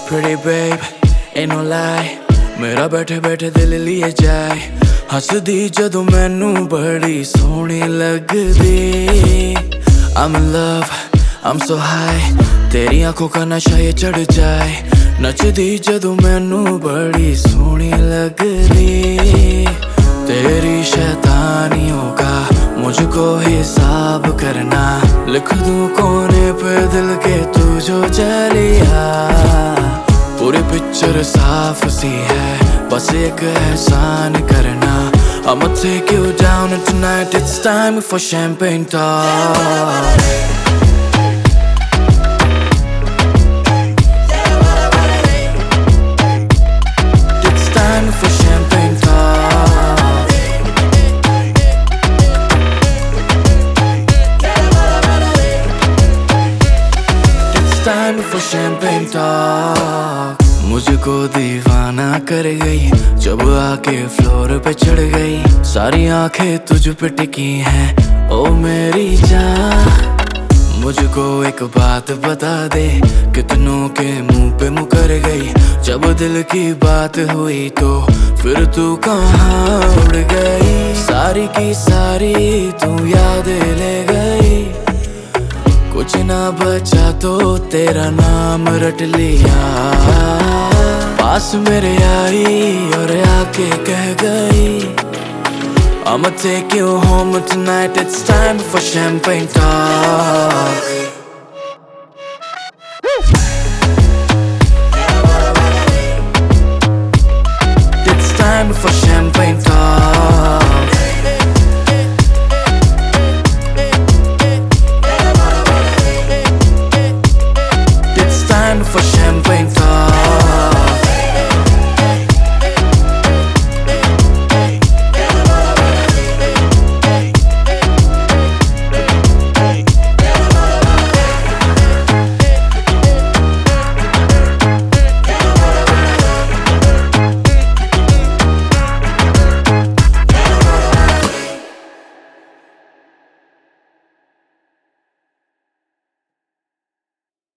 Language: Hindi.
pretty babe, ain't no lie, मेरा बैठे बैठे दिल लिए जाए। हसदी जदों मैनू बड़ी सोहनी लगदी। I'm in love, I'm so high, तेरी आंखों का नशा ये चढ़ जाए। नचदी जदों मैनू बड़ी सोहनी लगदी। तेरी शैतानियों का मुझको हिसाब करना, लिख दूं कोने पे दिल के तू जो चलिया। पूरी पिक्चर साफ सी है, बस एक एहसान करना। I'ma take you down and tonight it's time for champagne talk. It's time for champagne talk. It's time for champagne talk. मुझको दीवाना कर गई जब आके फ्लोर पे चढ़ गई। सारी आंखें तुझ पे टिकी हैं ओ मेरी जान। मुझको एक बात बता दे, कितनों के मुंह पे मुकर गई। जब दिल की बात हुई तो फिर तू कहाँ उड़ गई। सारी की सारी तू याद ले गई, कुछ ना बचा तो तेरा नाम रट लिया। पास मेरे आई और आके कह गई, I'ma take you home tonight, it's time for champagne talk.